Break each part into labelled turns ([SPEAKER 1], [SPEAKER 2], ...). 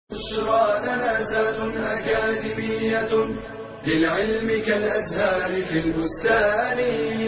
[SPEAKER 1] بشرى لنا ذات أكاديمية للعلم كالأزهار في البستان.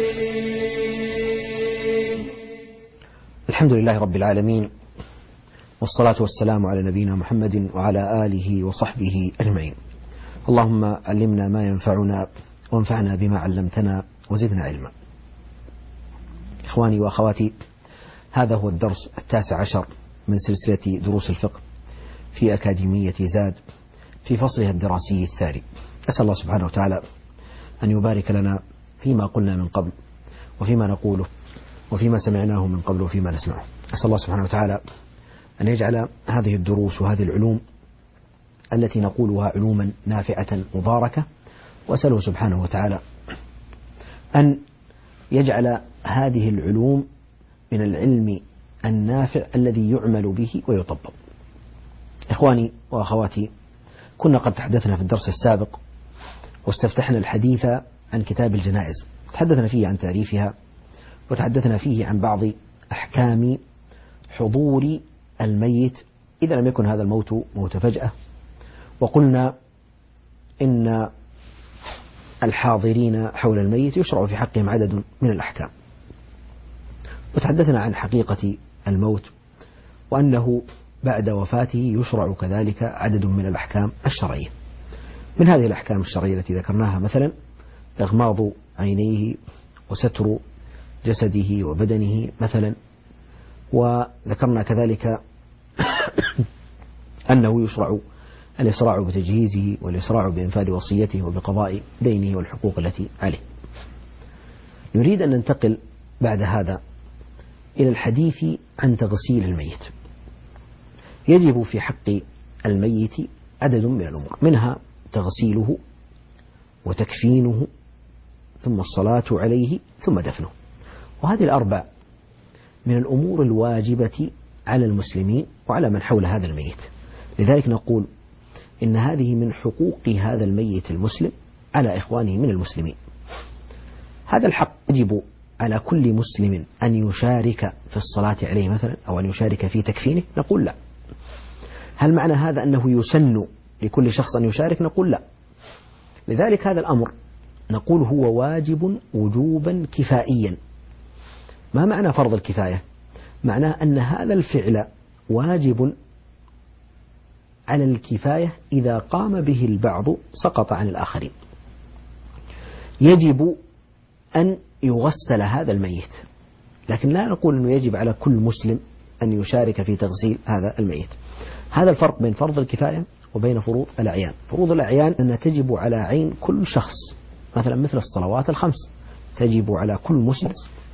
[SPEAKER 2] الحمد لله رب العالمين، والصلاة والسلام على نبينا محمد وعلى آله وصحبه أجمعين. اللهم علمنا ما ينفعنا وانفعنا بما علمتنا وزدنا علما. إخواني وأخواتي، هذا هو الدرس 19 من سلسلة دروس الفقه في أكاديمية زاد في فصلها الدراسي الثاني. أسأل الله سبحانه وتعالى أن يبارك لنا فيما قلنا من قبل وفيما نقوله وفيما سمعناه من قبل وفيما نسمعه. أسأل الله سبحانه وتعالى أن يجعل هذه الدروس وهذه العلوم التي نقولها علوما نافعة مباركة، وأسأله سبحانه وتعالى أن يجعل هذه العلوم من العلم النافع الذي يعمل به ويطبق. إخواني وأخواتي، كنا قد تحدثنا في الدرس السابق واستفتحنا الحديث عن كتاب الجنائز، تحدثنا فيه عن تعريفها، وتحدثنا فيه عن بعض أحكام حضور الميت إذا لم يكن هذا الموت موت فجأة، وقلنا إن الحاضرين حول الميت يشرع في حقهم عدد من الأحكام، وتحدثنا عن حقيقة الموت وأنه بعد وفاته يشرع كذلك عدد من الأحكام الشرعية. من هذه الأحكام الشرعية التي ذكرناها مثلا إغماض عينيه وستر جسده وبدنه مثلا، وذكرنا كذلك أنه يشرع الإسراع بتجهيزه والإسراع بإنفاذ وصيته وبقضاء دينه والحقوق التي عليه. نريد أن ننتقل بعد هذا إلى الحديث عن تغسيل الميت. يجب في حق الميت عدد من الأمور، منها تغسيله وتكفينه ثم الصلاة عليه ثم دفنه، وهذه الأربع من الأمور الواجبة على المسلمين وعلى من حول هذا الميت. لذلك نقول إن هذه من حقوق هذا الميت المسلم على إخوانه من المسلمين. هذا الحق يجب على كل مسلم أن يشارك في الصلاة عليه مثلا أو أن يشارك في تكفينه؟ نقول لا. هل معنى هذا أنه يسن لكل شخص أن يشارك؟ نقول لا. لذلك هذا الأمر نقول هو واجب وجوبا كفائيا. ما معنى فرض الكفاية؟ معناه أن هذا الفعل واجب على الكفاية، إذا قام به البعض سقط عن الآخرين. يجب أن يغسل هذا الميت، لكن لا نقول أنه يجب على كل مسلم أن يشارك في تغسيل هذا الميت. هذا الفرق بين فرض الكفاية وبين فروض الأعيان. فروض الأعيان أنها تجب على عين كل شخص، مثلا مثل الصلوات الخمس تجب على كل مسلم،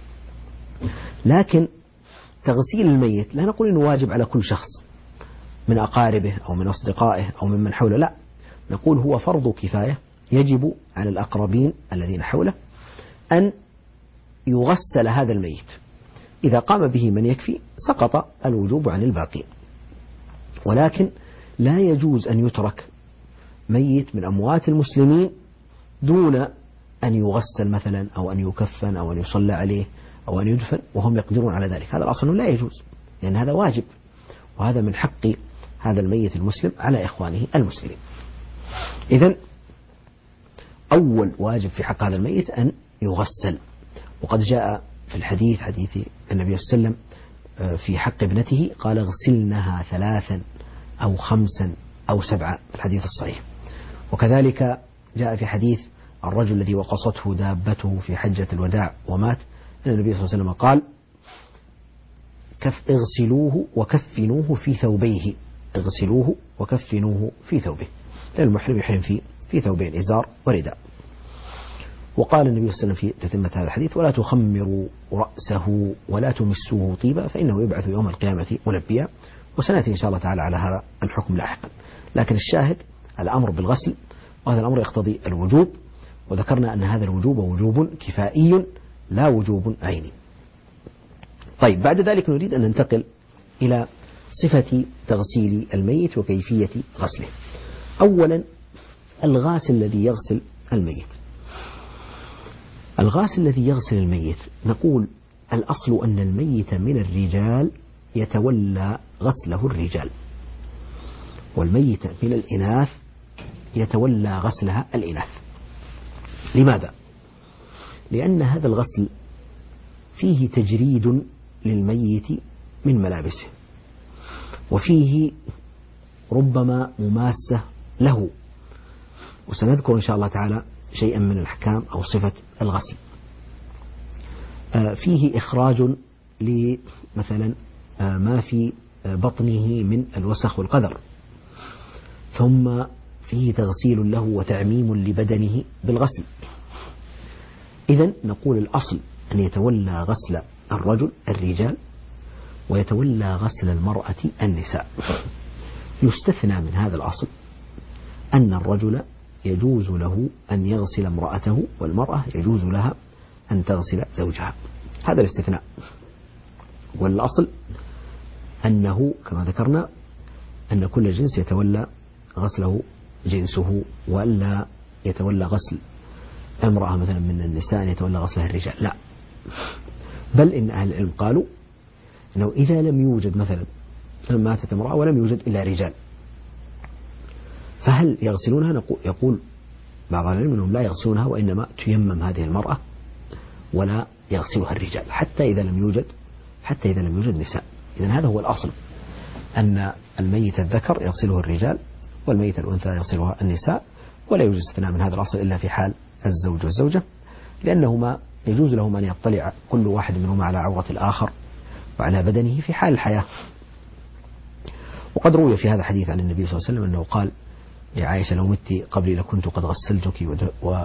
[SPEAKER 2] لكن تغسيل الميت لا نقول أنه واجب على كل شخص من أقاربه أو من أصدقائه أو ممن حوله، لا، نقول هو فرض كفاية يجب على الأقربين الذين حوله أن يغسل هذا الميت. إذا قام به من يكفي سقط الوجوب عن الباقين. ولكن لا يجوز أن يترك ميت من أموات المسلمين دون أن يغسل مثلا أو أن يكفن أو أن يصلى عليه أو أن يدفن وهم يقدرون على ذلك. هذا الأصل لا يجوز، لأن هذا واجب، وهذا من حق هذا الميت المسلم على إخوانه المسلمين. إذن أول واجب في حق هذا الميت أن يغسل. وقد جاء في الحديث حديث النبي صلى الله عليه وسلم في حق ابنته قال اغسلنها 3 أو 5 أو 7، الحديث الصحيح. وكذلك جاء في حديث الرجل الذي وقصته دابته في حجة الوداع ومات، أن النبي صلى الله عليه وسلم قال اغسلوه وكفنوه في ثوبيه، اغسلوه وكفنوه في ثوبه، لأن المحرم يحرم في ثوبين، إزار ورداء. وقال النبي صلى الله عليه وسلم في تتمة هذا الحديث ولا تخمروا رأسه ولا تمسوه طيبا فإنه يبعث يوم القيامة ملبيا. وسنأتي إن شاء الله تعالى على هذا الحكم لاحقا، لكن الشاهد الأمر بالغسل، وهذا الأمر يقتضي الوجوب، وذكرنا أن هذا الوجوب وجوب كفائي لا وجوب عيني. طيب، بعد ذلك نريد أن ننتقل إلى صفة تغسيل الميت وكيفية غسله. أولا، الغاسل الذي يغسل الميت. الغاسل الذي يغسل الميت نقول الأصل أن الميت من الرجال يتولى غسله الرجال، والميتة من الإناث يتولى غسلها الإناث. لماذا؟ لأن هذا الغسل فيه تجريد للميت من ملابسه، وفيه ربما مماسة له، وسنذكر إن شاء الله تعالى شيئا من الأحكام أو صفة الغسل. فيه إخراج لمثلا ما في بطنه من الوسخ والقذر، ثم فيه تغسيل له وتعميم لبدنه بالغسل. إذن نقول الأصل أن يتولى غسل الرجال ويتولى غسل المرأة النساء. يستثنى من هذا الأصل أن الرجل يجوز له أن يغسل امرأته، والمرأة يجوز لها أن تغسل زوجها. هذا الاستثناء. والأصل أنه كما ذكرنا أن كل جنس يتولى غسله جنسه، وألا يتولى غسل امرأة مثلا من النساء أن يتولى غسلها الرجال، لا، بل إن أهل العلم قالوا أنه إذا لم يوجد مثلا ماتت امرأة ولم يوجد إلا رجال، فهل يغسلونها؟ يقول بعض العلم أنهم لا يغسلونها، وإنما تيمم هذه المرأة ولا يغسلها الرجال حتى إذا لم يوجد نساء. إذن هذا هو الأصل، أن الميت الذكر يغسله الرجال والميت الأنثى يغسلها النساء، ولا يوجد استثناء من هذا الأصل إلا في حال الزوج والزوجة، لأنهما يجوز لهم أن يطلع كل واحد منهما على عورة الآخر وعلى بدنه في حال الحياة. وقد روي في هذا الحديث عن النبي صلى الله عليه وسلم أنه قال لعائشة: لو مت قبلي لكنت قد غسلتك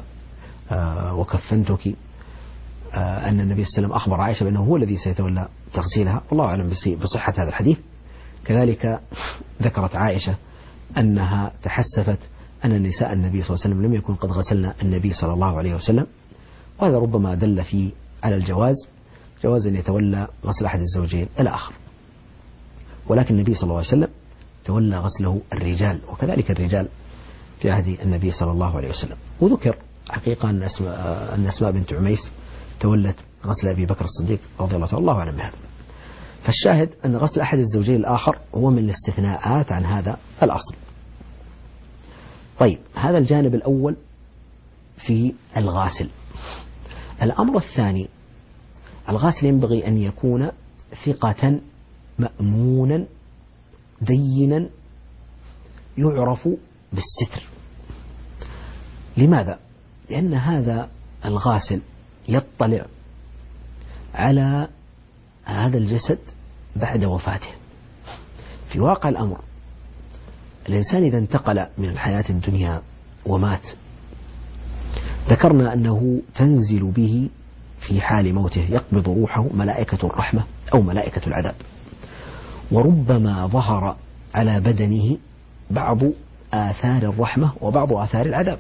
[SPEAKER 2] وكفنتك، أن النبي صلى الله عليه وسلم أخبر عائشة بأنه هو الذي سيتولى تغسيلها، والله أعلم بصحة هذا الحديث. كذلك ذكرت عائشة أنها تحسفت أن النساء النبي صلى الله عليه وسلم لم يكن قد غسلنا النبي صلى الله عليه وسلم، وهذا ربما دل على جواز أن يتولى غسل أحد الزوجين الآخر. ولكن النبي صلى الله عليه وسلم تولى غسله الرجال، وكذلك الرجال في عهد النبي صلى الله عليه وسلم. وذكر حقيقة أن أسماء بنت عميس تولت غسل أبي بكر الصديق رضي الله عنه بهذا. فالشاهد أن غسل أحد الزوجين الآخر هو من الاستثناءات عن هذا الأصل. طيب، هذا الجانب الأول في الغاسل. الأمر الثاني: الغاسل ينبغي أن يكون ثقة مأمونا دينا يعرف بالستر. لماذا؟ لأن هذا الغاسل يطلع على هذا الجسد بعد وفاته. في واقع الأمر الإنسان إذا انتقل من الحياة الدنيا ومات، ذكرنا أنه تنزل به في حال موته يقبض روحه ملائكة الرحمة أو ملائكة العذاب، وربما ظهر على بدنه بعض آثار الرحمة وبعض آثار العذاب.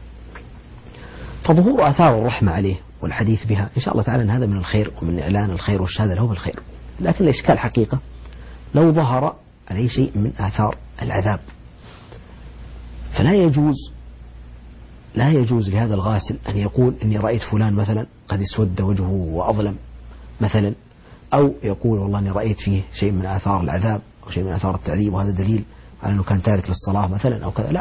[SPEAKER 2] فظهور آثار الرحمة عليه والحديث بها إن شاء الله تعالى أن هذا من الخير ومن إعلان الخير والشهادة له بالخير، لكن الإشكال حقيقة لو ظهر عليه شيء من آثار العذاب، فلا يجوز لهذا الغاسل أن يقول إني رأيت فلان مثلا قد اسود وجهه وأظلم مثلا، أو يقول والله إني رأيت فيه شيء من آثار العذاب أو شيء من آثار التعذيب وهذا دليل على أنه كان تارك للصلاة مثلا أو كذا. لا،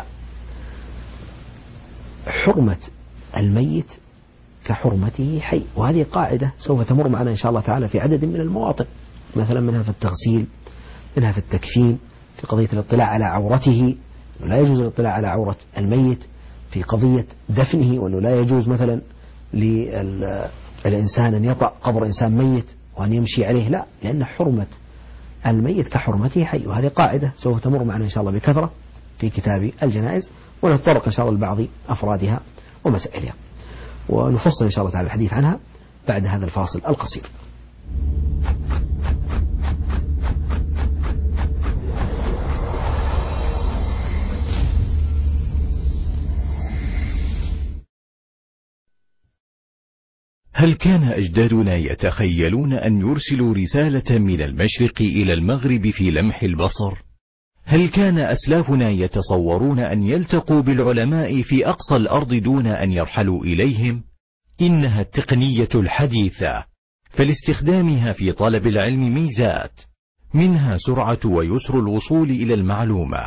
[SPEAKER 2] حرمة الميت كحرمته حي، وهذه قاعدة سوف تمر معنا إن شاء الله تعالى في عدد من المواطن، مثلا منها في التغسيل، منها في التكفين، في قضية الاطلاع على عورته، أنه لا يجوز الاطلاع على عورة الميت، في قضية دفنه، وأنه لا يجوز مثلا للإنسان أن يطأ قبر إنسان ميت وأن يمشي عليه، لا، لأن حرمة الميت كحرمته حي، وهذه قاعدة سوف تمر معنا إن شاء الله بكثرة في كتاب الجنائز، ونتطرق إن شاء الله لبعض أفرادها ومسائلها، ونفصل إن شاء الله تعالى الحديث عنها بعد هذا الفاصل القصير.
[SPEAKER 3] هل كان أجدادنا يتخيلون أن يرسلوا رسالة من المشرق إلى المغرب في لمح البصر؟ هل كان أسلافنا يتصورون أن يلتقوا بالعلماء في أقصى الأرض دون أن يرحلوا إليهم؟ إنها التقنية الحديثة، فلاستخدامها في طلب العلم ميزات، منها سرعة ويسر الوصول إلى المعلومة،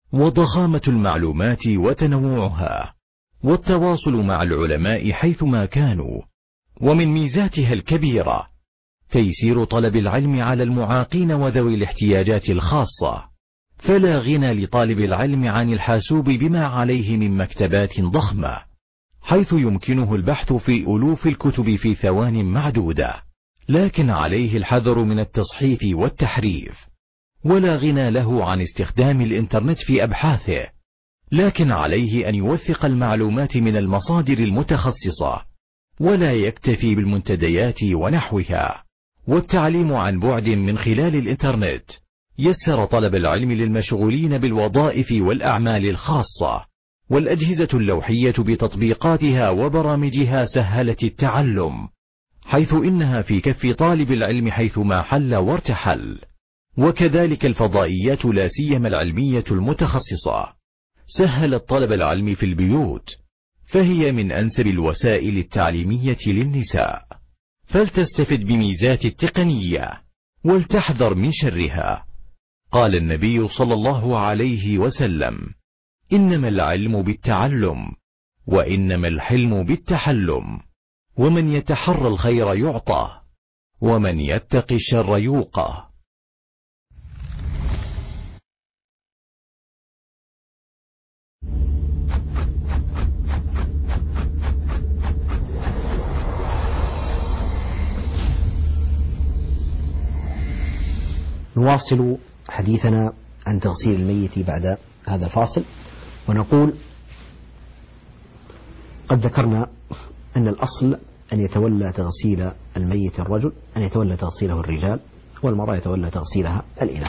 [SPEAKER 3] وضخامة المعلومات وتنوعها، والتواصل مع العلماء حيثما كانوا. ومن ميزاتها الكبيرة تيسير طلب العلم على المعاقين وذوي الاحتياجات الخاصة، فلا غنى لطالب العلم عن الحاسوب بما عليه من مكتبات ضخمة، حيث يمكنه البحث في ألوف الكتب في ثوان معدودة، لكن عليه الحذر من التصحيف والتحريف. ولا غنى له عن استخدام الإنترنت في أبحاثه، لكن عليه أن يوثق المعلومات من المصادر المتخصصة، ولا يكتفي بالمنتديات ونحوها. والتعليم عن بعد من خلال الإنترنت يسر طلب العلم للمشغولين بالوظائف والأعمال الخاصة، والأجهزة اللوحية بتطبيقاتها وبرامجها سهلت التعلم، حيث إنها في كف طالب العلم حيثما حل وارتحل. وكذلك الفضائيات لا سيما العلمية المتخصصة سهلت طلب العلم في البيوت، فهي من أنسب الوسائل التعليمية للنساء، فلتستفد بميزات التقنية ولتحذر من شرها. قال النبي صلى الله عليه وسلم: إنما العلم بالتعلم، وإنما الحلم بالتحلم، ومن يتحرى الخير يعطى، ومن يتق الشر يوقى.
[SPEAKER 2] نواصل حديثنا عن تغسيل الميت بعد هذا الفاصل، ونقول: قد ذكرنا أن الأصل أن يتولى تغسيل الميت الرجل، أن يتولى تغسيله الرجال، والمرأة يتولى تغسيلها الإناث.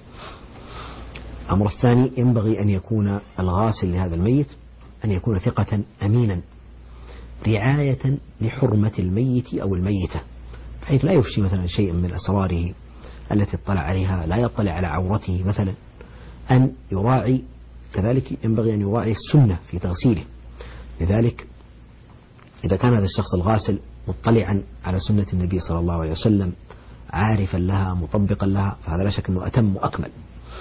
[SPEAKER 2] الأمر الثاني: ينبغي أن يكون الغاسل لهذا الميت أن يكون ثقة أمينا، رعاية لحرمة الميت أو الميتة، بحيث لا يفشي مثلا شيئا من أسراره التي اطلع عليها، لا يطلع على عورته مثلا. أن يراعي كذلك، ينبغي أن يراعي السنة في تغسيله. لذلك إذا كان هذا الشخص الغاسل مطلعا على سنة النبي صلى الله عليه وسلم، عارفا لها، مطبقا لها، فهذا لا شك أنه أتم وأكمل.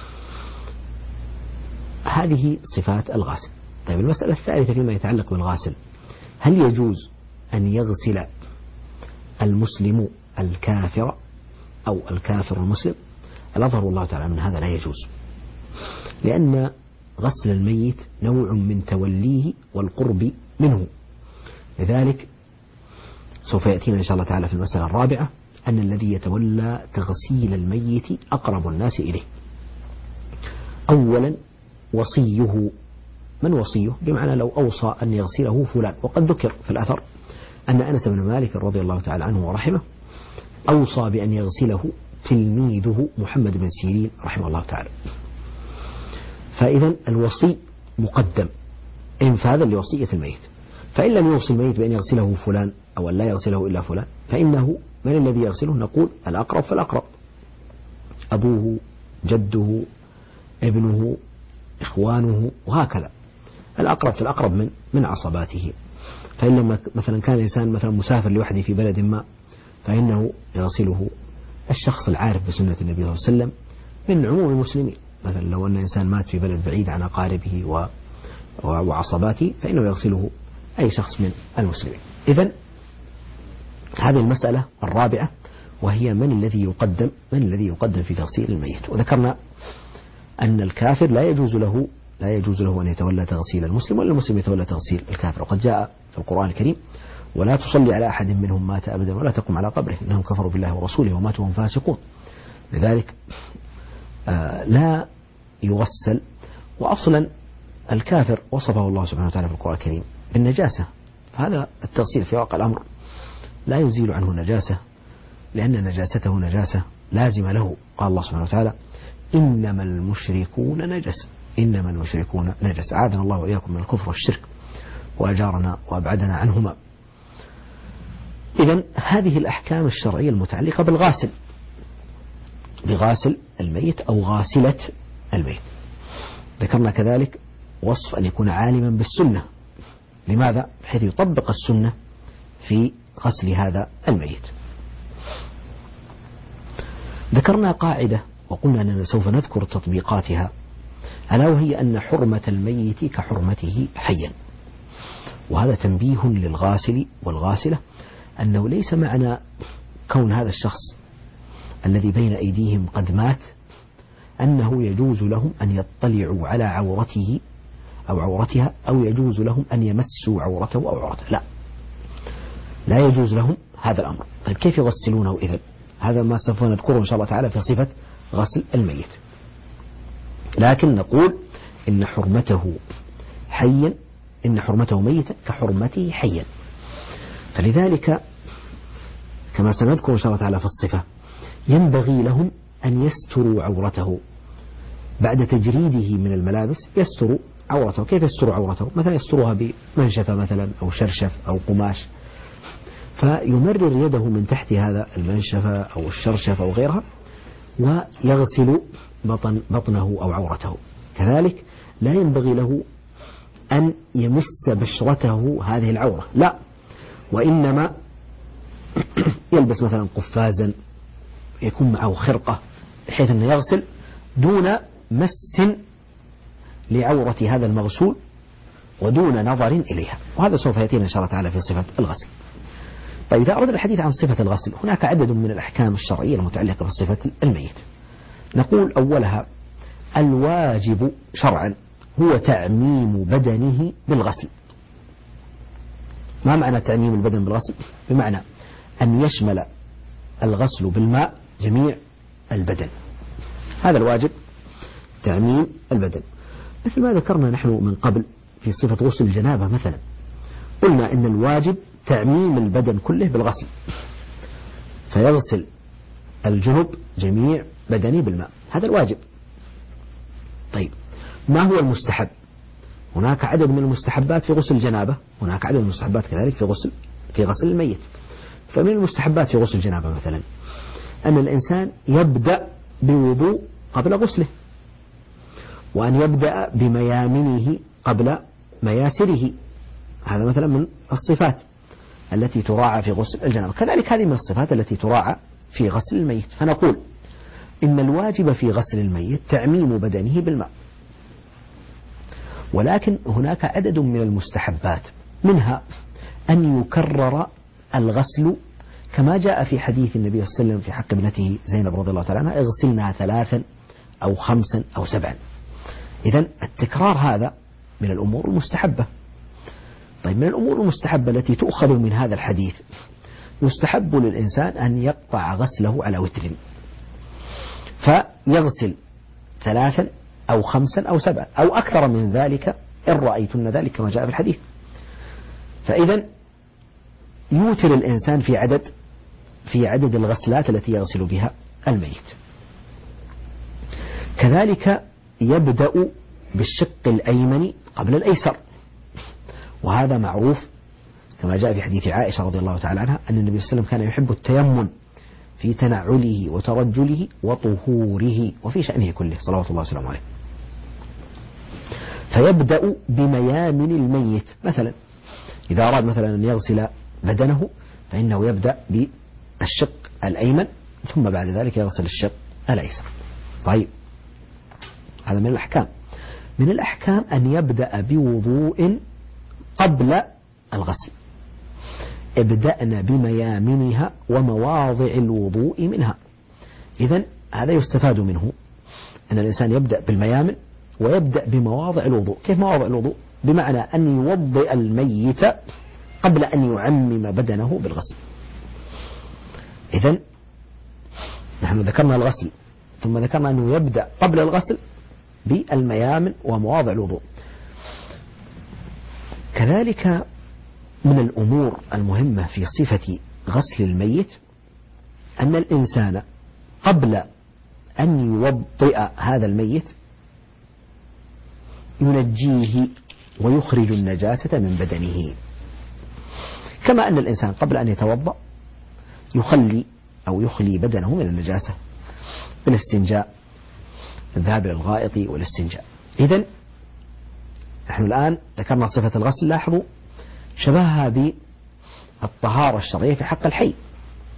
[SPEAKER 2] هذه صفات الغاسل. طيب، المسألة الثالثة فيما يتعلق بالغاسل: هل يجوز أن يغسل المسلم الكافر أو الكافر المسلم؟ الأظهر والله تعالى من هذا لا يجوز، لأن غسل الميت نوع من توليه والقرب منه. لذلك سوف يأتينا إن شاء الله تعالى في المسألة الرابعة أن الذي يتولى تغسيل الميت أقرب الناس إليه. أولا وصيه. من وصيه؟ بمعنى لو أوصى أن يغسله فلان. وقد ذكر في الأثر أن أنس بن مالك رضي الله تعالى عنه ورحمه أوصى بأن يغسله تلميذه محمد بن سيرين رحمه الله تعالى. فإذا الوصي مقدم إنفاذا لوصية الميت. فإن لم يوصي الميت بأن يغسله فلان أو أن لا يغسله إلا فلان، فإنه من الذي يغسله؟ نقول الأقرب فالأقرب، أبوه، جده، ابنه، إخوانه، وهكذا. الأقرب فالأقرب من عصباته. فإن لما مثلا كان الإنسان مثلا مسافر لوحده في بلد ما، فإنه يغسله الشخص العارف بسنة النبي صلى الله عليه وسلم من عموم المسلمين. مثلا لو أن إنسان مات في بلد بعيد عن أقاربه وعصباته، فإنه يغسله أي شخص من المسلمين. إذن هذه المسألة الرابعة، وهي من الذي يقدم في تغسيل الميت. وذكرنا أن الكافر لا يجوز له أن يتولى تغسيل المسلم، ولا المسلم يتولى تغسيل الكافر. وقد جاء في القرآن الكريم: ولا تصلي على أحد منهم مات أبدا ولا تقم على قبره إنهم كفروا بالله ورسوله وماتوا وهم فاسقون. لذلك لا يغسل. وأصلا الكافر وصفه الله سبحانه وتعالى في القرآن الكريم بالنجاسة، فهذا التغسيل في واقع الأمر لا يزيل عنه نجاسة، لأن نجاسته نجاسة لازمة له. قال الله سبحانه وتعالى: إنما المشركون نجس. إنما المشركون نجس. أعاذنا الله وإياكم من الكفر والشرك، وأجارنا وأبعدنا عنهما. إذن هذه الأحكام الشرعية المتعلقة بالغاسل، بغاسل الميت أو غاسلة الميت. ذكرنا كذلك وصف أن يكون عالما بالسنة. لماذا؟ بحيث يطبق السنة في غسل هذا الميت. ذكرنا قاعدة وقلنا أننا سوف نذكر تطبيقاتها ألا وهي أن حرمة الميت كحرمته حيا. وهذا تنبيه للغاسل والغاسلة أنه ليس معنى كون هذا الشخص الذي بين أيديهم قد مات أنه يجوز لهم أن يطلعوا على عورته أو عورتها، أو يجوز لهم أن يمسوا عورته أو عورته، لا يجوز لهم هذا الأمر. طيب كيف يغسلونه إذن؟ هذا ما سوف نذكره إن شاء الله تعالى في صفة غسل الميت. لكن نقول إن حرمته حيا، إن حرمته ميتا كحرمته حيا. فلذلك كما سنذكر إن شاء الله تعالى في الصفة ينبغي لهم أن يستروا عورته بعد تجريده من الملابس، يستروا عورته. كيف يستروا عورته؟ مثلا يسترها بمنشفة مثلا أو شرشف أو قماش، فيمرر يده من تحت هذا المنشفة أو الشرشف أو غيرها ويغسل بطنه أو عورته. كذلك لا ينبغي له أن يمس بشرته هذه العورة، لا، وإنما يلبس مثلا قفازا يكون معه خرقة بحيث أنه يغسل دون مس لعورة هذا المغسول ودون نظر إليها. وهذا سوف يأتينا إن شاء الله تعالى في صفة الغسل. طيب إذا أردنا الحديث عن صفة الغسل هناك عدد من الأحكام الشرعية المتعلقة بصفة الميت. نقول أولها الواجب شرعا هو تعميم بدنه بالغسل. ما معنى تعميم البدن بالغسل؟ بمعنى أن يشمل الغسل بالماء جميع البدن، هذا الواجب، تعميم البدن. مثل ما ذكرنا نحن من قبل في صفة غسل الجنابة مثلا، قلنا إن الواجب تعميم البدن كله بالغسل، فيغسل الجنب جميع بدنه بالماء، هذا الواجب. طيب ما هو المستحب؟ هناك عدد من المستحبات في غسل الجنابة، هناك عدد من المستحبات كذلك في غسل الميت. فمن المستحبات في غسل الجنابة مثلا أن الإنسان يبدأ بوضوء قبل غسله، وأن يبدأ بميامنه قبل مياسره، هذا مثلا من الصفات التي تراعى في غسل الجنابة. كذلك هذه من الصفات التي تراعى في غسل الميت. فنقول إن الواجب في غسل الميت تعميم بدنه بالماء، ولكن هناك عدد من المستحبات، منها أن يكرر الغسل كما جاء في حديث النبي صلى الله عليه وسلم في حق ابنته زينب رضي الله تعالى عنها: اغسلنا 3 أو 5 أو 7. إذن التكرار هذا من الأمور المستحبة. طيب من الأمور المستحبة التي تؤخذ من هذا الحديث، يستحب للإنسان أن يقطع غسله على وتر، فيغسل 3 أو 5 أو 7 أو أكثر من ذلك إن رأيتن ذلك كما جاء في الحديث. فإذا يوتر الإنسان في عدد الغسلات التي يغسل بها الميت. كذلك يبدأ بالشق الأيمن قبل الأيسر، وهذا معروف كما جاء في حديث عائشة رضي الله تعالى عنها أن النبي صلى الله عليه وسلم كان يحب التيمم في تنعله وترجله وطهوره وفي شأنه كله صلوات الله وسلامه عليه. فيبدأ بميامن الميت، مثلا إذا أراد مثلا أن يغسل بدنه فإنه يبدأ بالشق الأيمن ثم بعد ذلك يغسل الشق الأيسر. طيب هذا من الأحكام. من الأحكام أن يبدأ بوضوء قبل الغسل، ابدأنا بميامنها ومواضع الوضوء منها. إذن هذا يستفاد منه أن الإنسان يبدأ بالميامن ويبدأ بمواضع الوضوء. كيف مواضع الوضوء؟ بمعنى أن يوضئ الميت قبل أن يعمم بدنه بالغسل. إذن نحن ذكرنا الغسل ثم ذكرنا أنه يبدأ قبل الغسل بالميامن ومواضع الوضوء. كذلك من الأمور المهمة في صفة غسل الميت أن الإنسان قبل أن يوضئ هذا الميت ينجيه ويخرج النجاسة من بدنه، كما أن الإنسان قبل أن يتوضأ يخلي بدنه من النجاسة بالاستنجاء، الذهاب إلى الغائط والاستنجاء. إذن نحن الآن ذكرنا صفة الغسل، لاحظوا شبهها بالطهارة الشرعية في حق الحي.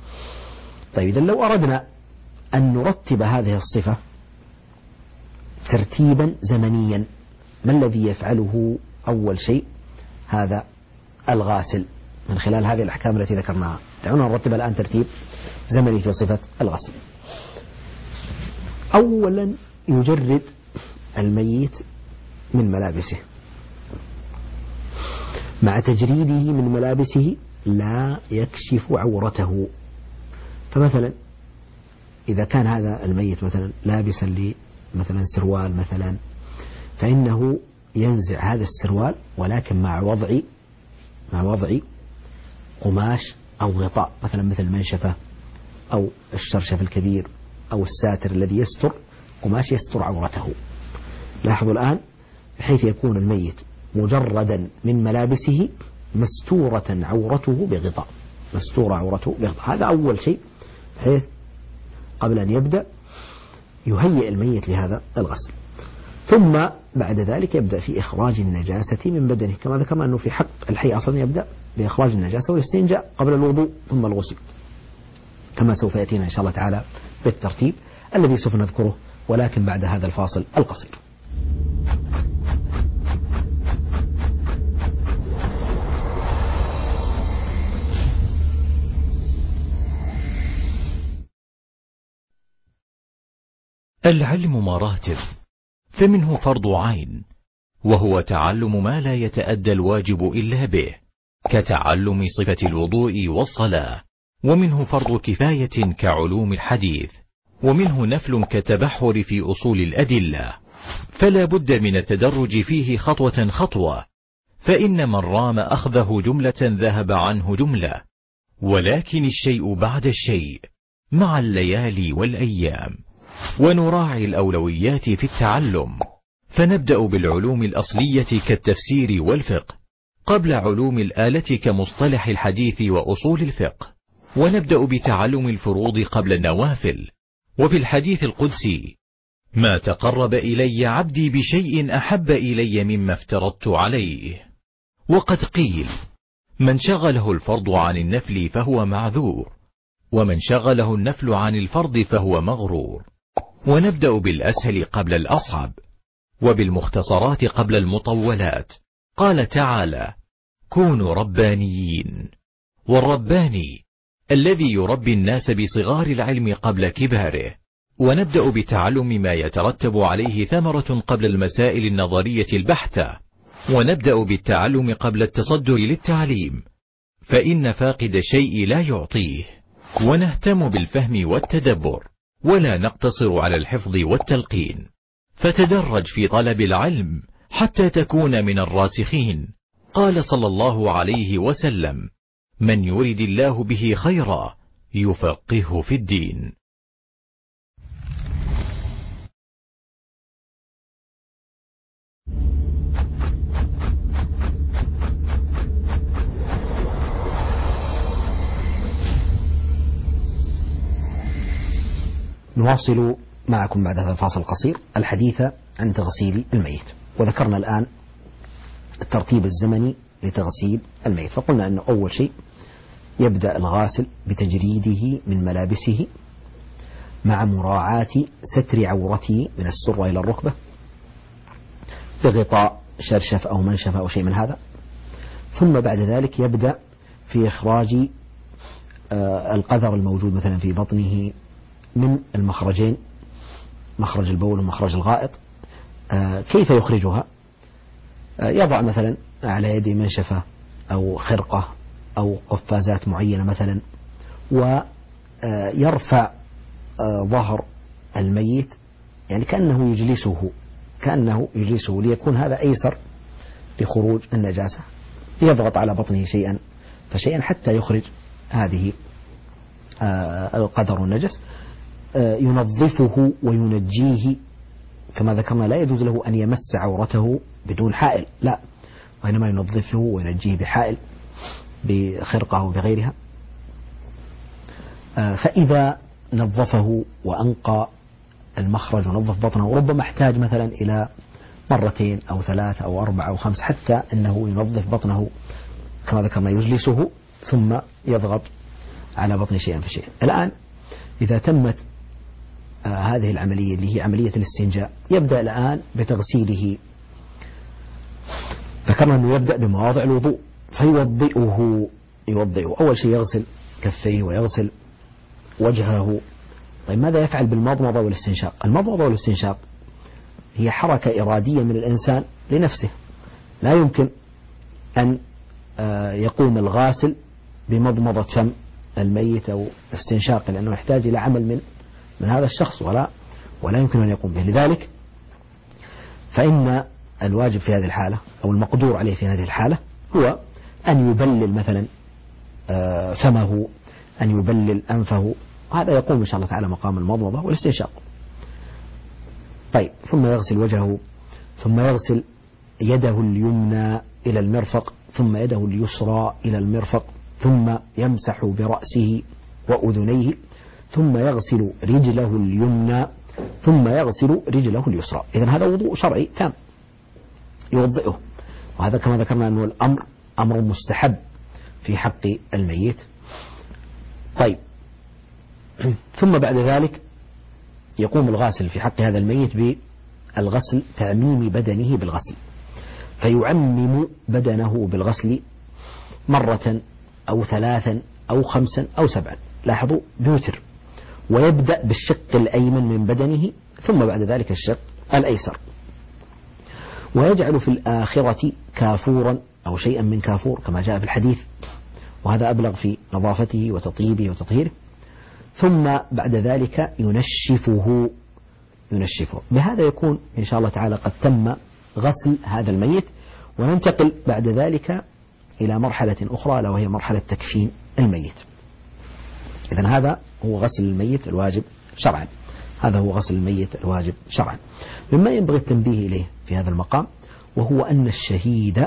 [SPEAKER 2] طيب إذن لو أردنا أن نرتب هذه الصفة ترتيبا زمنيا. ما الذي يفعله أول شيء؟ هذا الغاسل من خلال هذه الأحكام التي ذكرناها. دعونا نرتب الآن ترتيب زمني في صفة الغسل. أولا يجرد الميت من ملابسه. مع تجريده من ملابسه لا يكشف عورته. فمثلا إذا كان هذا الميت مثلا لابسا مثلا سروال مثلا، فإنه ينزع هذا السروال ولكن مع وضع قماش أو غطاء، مثلا مثل المنشفة أو الشرشف الكبير أو الساتر الذي يستر، قماش يستر عورته. لاحظوا الآن، بحيث يكون الميت مجردا من ملابسه مستورة عورته بغطاء، مستورة عورته بغطاء. هذا أول شيء، بحيث قبل أن يبدأ يهيئ الميت لهذا الغسل. ثم بعد ذلك يبدأ في إخراج النجاسة من بدنه، كما ذكرنا أنه في حق الحي أصلا يبدأ بإخراج النجاسة والاستنجاء قبل الوضوء ثم الغسل، كما سوف يأتينا إن شاء الله تعالى بالترتيب الذي سوف نذكره، ولكن بعد هذا الفاصل القصير.
[SPEAKER 3] العلم مراتب، فمنه فرض عين وهو تعلم ما لا يتأدى الواجب إلا به، كتعلم صفة الوضوء والصلاة. ومنه فرض كفاية كعلوم الحديث، ومنه نفل كالتبحر في أصول الأدلة. فلا بد من التدرج فيه خطوة خطوة، فإن من رام أخذه جملة ذهب عنه جملة، ولكن الشيء بعد الشيء مع الليالي والأيام. ونراعي الأولويات في التعلم، فنبدأ بالعلوم الأصلية كالتفسير والفقه قبل علوم الآلة كمصطلح الحديث وأصول الفقه، ونبدأ بتعلم الفروض قبل النوافل. وفي الحديث القدسي: ما تقرب إلي عبدي بشيء أحب إلي مما افترضت عليه. وقد قيل: من شغله الفرض عن النفل فهو معذور، ومن شغله النفل عن الفرض فهو مغرور. ونبدأ بالأسهل قبل الأصعب، وبالمختصرات قبل المطولات. قال تعالى: كونوا ربانيين. والرباني الذي يربي الناس بصغار العلم قبل كباره. ونبدأ بتعلم ما يترتب عليه ثمرة قبل المسائل النظرية البحتة. ونبدأ بالتعلم قبل التصدر للتعليم، فإن فاقد الشيء لا يعطيه. ونهتم بالفهم والتدبر، ولا نقتصر على الحفظ والتلقين. فتدرج في طلب العلم حتى تكون من الراسخين. قال صلى الله عليه وسلم: من يرد الله به خيرا يفقهه في الدين.
[SPEAKER 2] نواصل معكم بعد هذا الفاصل القصير الحديث عن تغسيل الميت. وذكرنا الآن الترتيب الزمني لتغسيل الميت، فقلنا أنه أول شيء يبدأ الغاسل بتجريده من ملابسه مع مراعاة ستر عورته من السرة إلى الركبة بغطاء شرشف أو منشفة أو شيء من هذا. ثم بعد ذلك يبدأ في إخراج القذر الموجود مثلا في بطنه من المخرجين، مخرج البول ومخرج الغائط. كيف يخرجها؟ يضع مثلا على يده منشفة أو خرقة أو قفازات معينة مثلا، ويرفع ظهر الميت، يعني كأنه يجلسه ليكون هذا أيسر لخروج النجاسة. يضغط على بطنه شيئا فشيئا حتى يخرج هذه القدر والنجس. ينظفه وينجيه، كما ذكرنا لا يجوز له أن يمس عورته بدون حائل، لا، وإنما ينظفه وينجيه بحائل بخرقة أو بغيرها. فإذا نظفه وأنقى المخرج ونظف بطنه، وربما احتاج مثلا إلى مرتين أو 3 أو 4 أو 5 حتى أنه ينظف بطنه كما ذكرنا، يجلسه ثم يضغط على بطنه شيئا فشيئا. الآن إذا تمت هذه العملية اللي هي عملية الاستنجاء يبدأ الآن بتغسيله. ذكرنا أنه يبدأ بمواضع الوضوء فيوضئه أول شيء يغسل كفيه ويغسل وجهه. طيب ماذا يفعل بالمضمضة والاستنشاق؟ المضمضة والاستنشاق هي حركة إرادية من الإنسان لنفسه، لا يمكن أن يقوم الغاسل بمضمضة فم الميت أو استنشاق، لأنه يحتاج إلى عمل من هذا الشخص ولا يمكن أن يقوم به. لذلك فإن الواجب في هذه الحالة أو المقدور عليه في هذه الحالة هو أن يبلل مثلا فمه، أن يبلل أنفه، وهذا يقوم إن شاء الله تعالى مقام المضمضة والاستنشاق. طيب ثم يغسل وجهه، ثم يغسل يده اليمنى إلى المرفق، ثم يده اليسرى إلى المرفق، ثم يمسح برأسه وأذنيه، ثم يغسل رجله اليمنى، ثم يغسل رجله اليسرى. إذن هذا وضوء شرعي تام يوضئه، وهذا كما ذكرنا أنه الأمر أمر مستحب في حق الميت. طيب ثم بعد ذلك يقوم الغاسل في حق هذا الميت بالغسل، تعميم بدنه بالغسل، فيعمم بدنه بالغسل مرة أو 3 أو 5 أو 7، لاحظوا بوتر، ويبدأ بالشق الأيمن من بدنه ثم بعد ذلك الشق الأيسر، ويجعل في الآخرة كافورا أو شيئا من كافور كما جاء في الحديث، وهذا أبلغ في نظافته وتطيبه وتطهيره، ثم بعد ذلك ينشفه. بهذا يكون إن شاء الله تعالى قد تم غسل هذا الميت، وننتقل بعد ذلك إلى مرحلة أخرى ألا وهي مرحلة تكفين الميت. إذن هذا هو غسل الميت الواجب شرعا، مما ينبغي التنبيه إليه في هذا المقام وهو أن الشهيد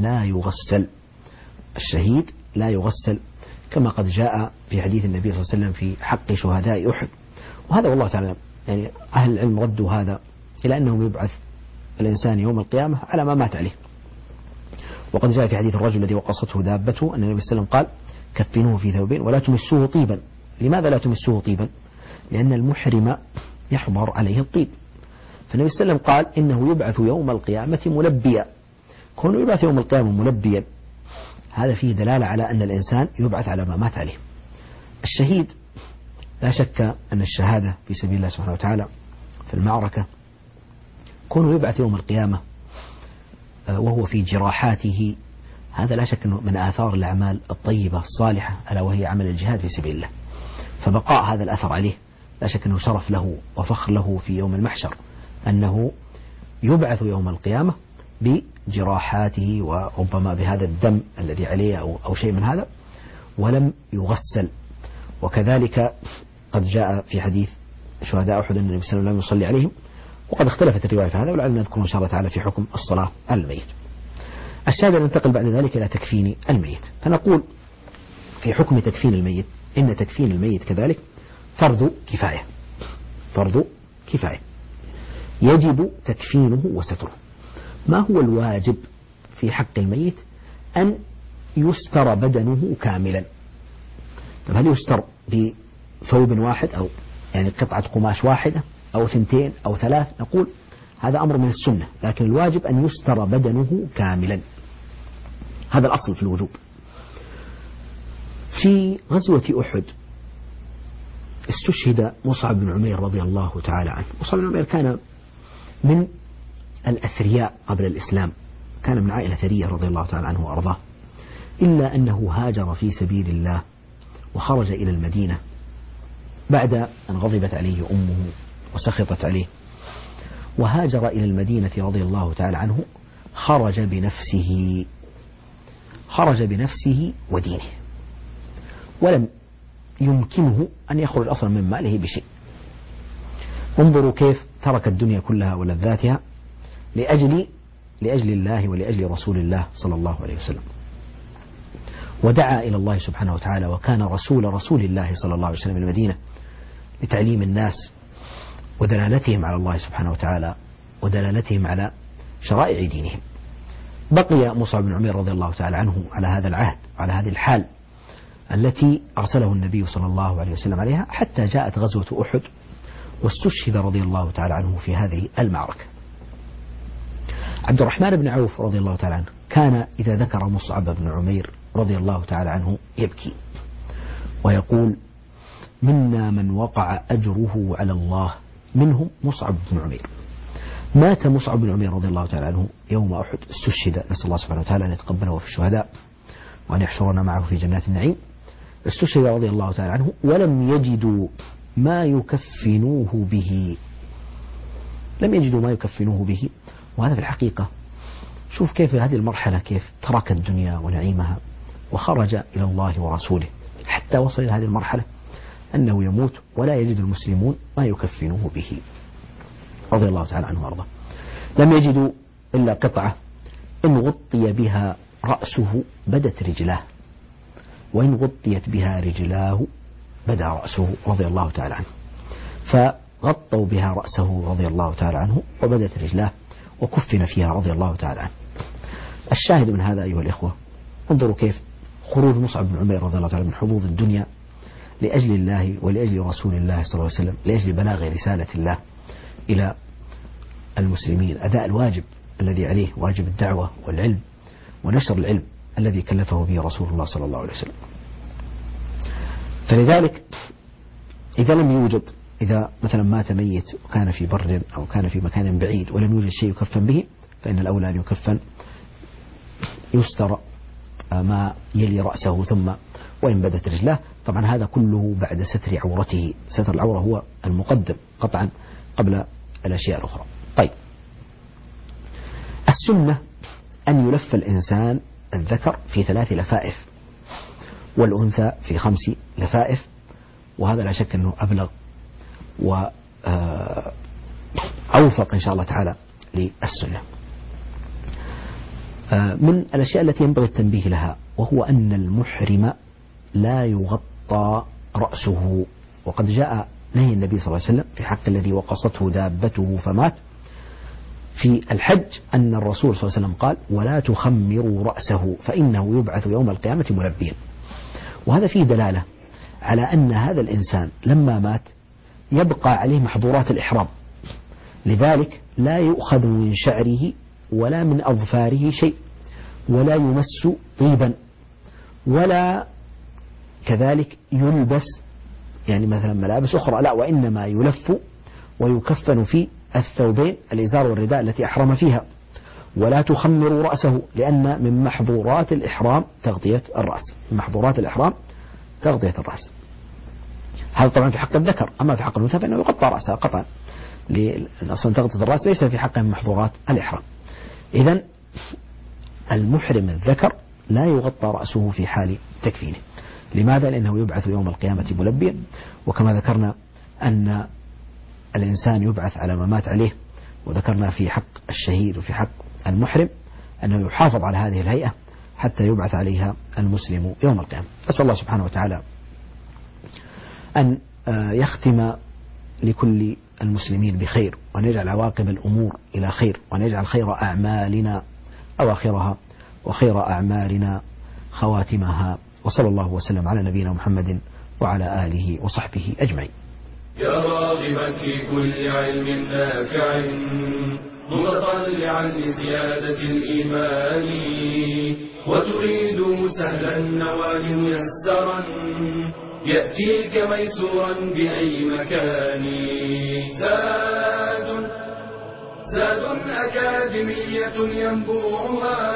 [SPEAKER 2] لا يغسل كما قد جاء في حديث النبي صلى الله عليه وسلم في حق شهداء أحد، وهذا والله تعالى يعني أهل العلم ردوا هذا إلى أنه يبعث الإنسان يوم القيامة على ما مات عليه. وقد جاء في حديث الرجل الذي وقصته دابته أن النبي صلى الله عليه وسلم قال كفنوه في ثوبين ولا تمسوه طيبا. لماذا لا تمسوه طيبا؟ لأن المحرم يحضر عليه الطيب، فالنبي صلى الله عليه وسلم قال إنه يبعث يوم القيامة ملبيا. كونه يبعث يوم القيامة ملبيا هذا فيه دلالة على أن الإنسان يبعث على ما مات عليه. الشهيد لا شك أن الشهادة في سبيل الله سبحانه وتعالى في المعركة، كونه يبعث يوم القيامة وهو في جراحاته، هذا لا شك أنه من آثار الأعمال الطيبة الصالحة ألا وهي عمل الجهاد في سبيل الله، فبقاء هذا الأثر عليه لا شك أنه شرف له وفخر له في يوم المحشر أنه يبعث يوم القيامة بجراحاته وربما بهذا الدم الذي عليه أو شيء من هذا ولم يغسل. وكذلك قد جاء في حديث شهداء أحد أن النبي صلى الله عليه وسلم يصلي عليهم، وقد اختلفت الرواية في هذا ولعلنا نذكر إن شاء الله تعالى في حكم الصلاة على الميت. الشاهد ننتقل بعد ذلك إلى تكفين الميت، فنقول في حكم تكفين الميت إن تكفين الميت كذلك فرض كفاية يجب تكفينه وستره. ما هو الواجب في حق الميت؟ أن يستر بدنه كاملا. طب هل يستر بثوب واحد أو يعني قطعة قماش واحدة أو 2 أو 3؟ نقول هذا أمر من السنة، لكن الواجب أن يستر بدنه كاملا، هذا الأصل في الوجوب. في غزوة أحد استشهد مصعب بن عمير رضي الله تعالى عنه. مصعب بن عمير كان من الأثرياء قبل الإسلام، كان من عائلة ثرية رضي الله تعالى عنه وأرضاه، إلا أنه هاجر في سبيل الله وخرج إلى المدينة بعد أن غضبت عليه أمه وسخطت عليه، وهاجر إلى المدينة رضي الله تعالى عنه، خرج بنفسه ودينه، ولم يمكنه أن يخرج أصلا من ماله بشيء. انظروا كيف ترك الدنيا كلها ولذاتها لأجل الله ولأجل رسول الله صلى الله عليه وسلم، ودعا إلى الله سبحانه وتعالى، وكان رسول الله صلى الله عليه وسلم في المدينة لتعليم الناس ودلالتهم على الله سبحانه وتعالى ودلالتهم على شرائع دينهم. بقي مصعب بن عمير رضي الله تعالى عنه على هذا العهد وعلى هذه الحال التي أرسله النبي صلى الله عليه وسلم عليها، حتى جاءت غزوة أحد واستشهد رضي الله تعالى عنه في هذه المعركة. عبد الرحمن بن عوف رضي الله تعالى عنه كان إذا ذكر مصعب بن عمير رضي الله تعالى عنه يبكي ويقول: منا من وقع أجره على الله، منهم مصعب بن عمير. مات مصعب بن عمير رضي الله تعالى عنه يوم أحد، استشهد، نسأل الله سبحانه وتعالى أن يتقبله في الشهداء وأن يحشرنا معه في جنات النعيم. استشهد رضي الله تعالى عنه ولم يجدوا ما يكفنوه به، لم يجدوا ما يكفنوه به. وهذا في الحقيقة، شوف كيف هذه المرحلة كيف ترك الدنيا ونعيمها وخرج إلى الله ورسوله، حتى وصل إلى هذه المرحلة أنه يموت ولا يجد المسلمون ما يكفنوه به رضي الله تعالى عنه وارضاه. لم يجدوا إلا قطعة إن غطي بها رأسه بدت رجلاه، وإن غطيت بها رجلاه بدا رأسه رضي الله تعالى عنه. فغطوا بها رأسه رضي الله تعالى عنه وبدت رجلاه وكفن فيها رضي الله تعالى عنه. الشاهد من هذا أيها الإخوة، انظروا كيف خروج مصعب بن عمير رضي الله تعالى من حظوظ الدنيا لأجل الله ولأجل رسول الله صلى الله عليه وسلم، لأجل بلاغ رسالة الله إلى المسلمين، أداء الواجب الذي عليه، واجب الدعوة والعلم ونشر العلم الذي كلفه به رسول الله صلى الله عليه وسلم. فلذلك إذا لم يوجد، إذا مثلا مات ميت وكان في بر أو كان في مكان بعيد ولم يوجد شيء يكفن به، فإن الأولى أن يكفن يستر ما يلي رأسه ثم وإن بدت رجلاه. طبعا هذا كله بعد ستر عورته، ستر العورة هو المقدم قطعا قبل الأشياء الأخرى. طيب، السنة أن يلف الإنسان الذكر في 3 لفائف والأنثى في 5 لفائف، وهذا لا شك أنه أبلغ وأوفق إن شاء الله تعالى للسنة. من الأشياء التي ينبغي التنبيه لها وهو أن المحرم لا يغطى رأسه، وقد جاء نهي النبي صلى الله عليه وسلم في حق الذي وقصته دابته فمات في الحج، أن الرسول صلى الله عليه وسلم قال: ولا تخمروا رأسه فإنه يبعث يوم القيامة ملبيا. وهذا فيه دلالة على أن هذا الإنسان لما مات يبقى عليه محظورات الإحرام، لذلك لا يؤخذ من شعره ولا من أظفاره شيء، ولا يمس طيبا، ولا كذلك يلبس يعني مثلا ملابس أخرى، لا، وإنما يلف ويكفن في الثوبين الإزار والرداء التي أحرم فيها. ولا تخمروا رأسه، لأن من محظورات الإحرام تغطية الرأس، من محظورات الإحرام تغطية الرأس. هذا طبعا في حق الذكر، أما في حق الأنثى فإنه يغطى رأسها قطعا، لأن أصلا تغطية الرأس ليس في حقه من محظورات الإحرام. إذن المحرم الذكر لا يغطى رأسه في حال تكفينه. لماذا؟ لأنه يبعث يوم القيامة ملبيا، وكما ذكرنا أن الإنسان يبعث على ما مات عليه، وذكرنا في حق الشهيد وفي حق المحرم أنه يحافظ على هذه الهيئة حتى يبعث عليها المسلم يوم القيامة. أسأل الله سبحانه وتعالى أن يختم لكل المسلمين بخير، وأن يجعل عواقب الأمور إلى خير، وأن يجعل خير أعمالنا أواخرها وخير أعمالنا خواتمها. وصلى الله وسلم على نبينا محمد وعلى آله وصحبه أجمعين.
[SPEAKER 1] يا راغبا في كل علم نافع متطلعا لزيادة الإيمان وتريد سهلا النوال ميسرا يأتيك ميسورا بأي مكان. زاد أكاديمية ينبوعها